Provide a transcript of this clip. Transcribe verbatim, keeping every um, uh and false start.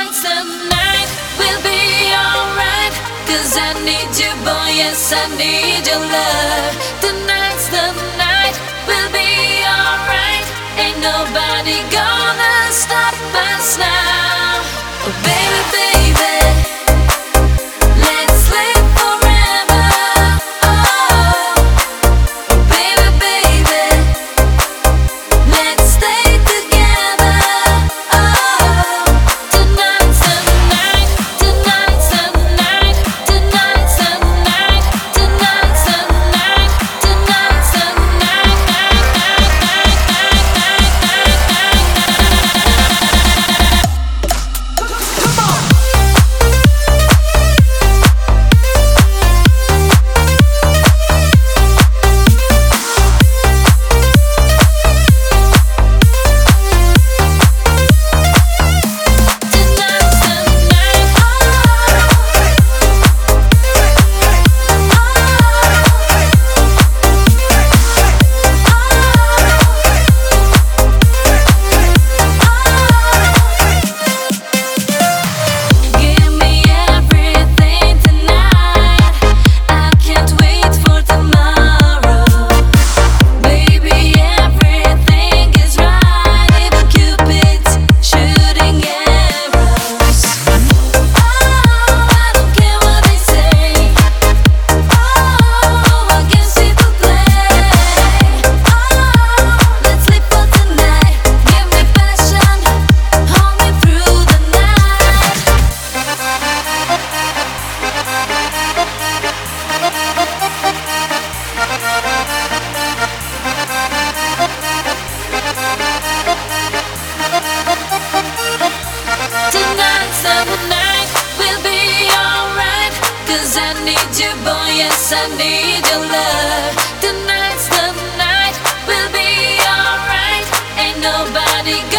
Tonight's the night, we'll be alright. Cause I need you, boy, yes, I need your love. Tonight's the night, we'll be alright. Ain't nobody gonna stop us now. Oh, baby, baby, let's live forever. Oh, oh baby, baby, let's stay together. Oh, tonight's the night, tonight's the night, tonight's the night, tonight's the night, tonight's the night, night, night, night, night, night, night, night. Give me everything tonight. I can't wait for tomorrow. Baby, everything is right. Even Cupid's shooting arrows. Oh, I don't care what they say. Oh, I guess people play. Oh, let's live for tonight. Give me passion, hold me through the night. Tonight's the night, we'll be alright. Cause I need you, boy, yes, I need your love. Tonight's the night, we'll be alright. Ain't nobody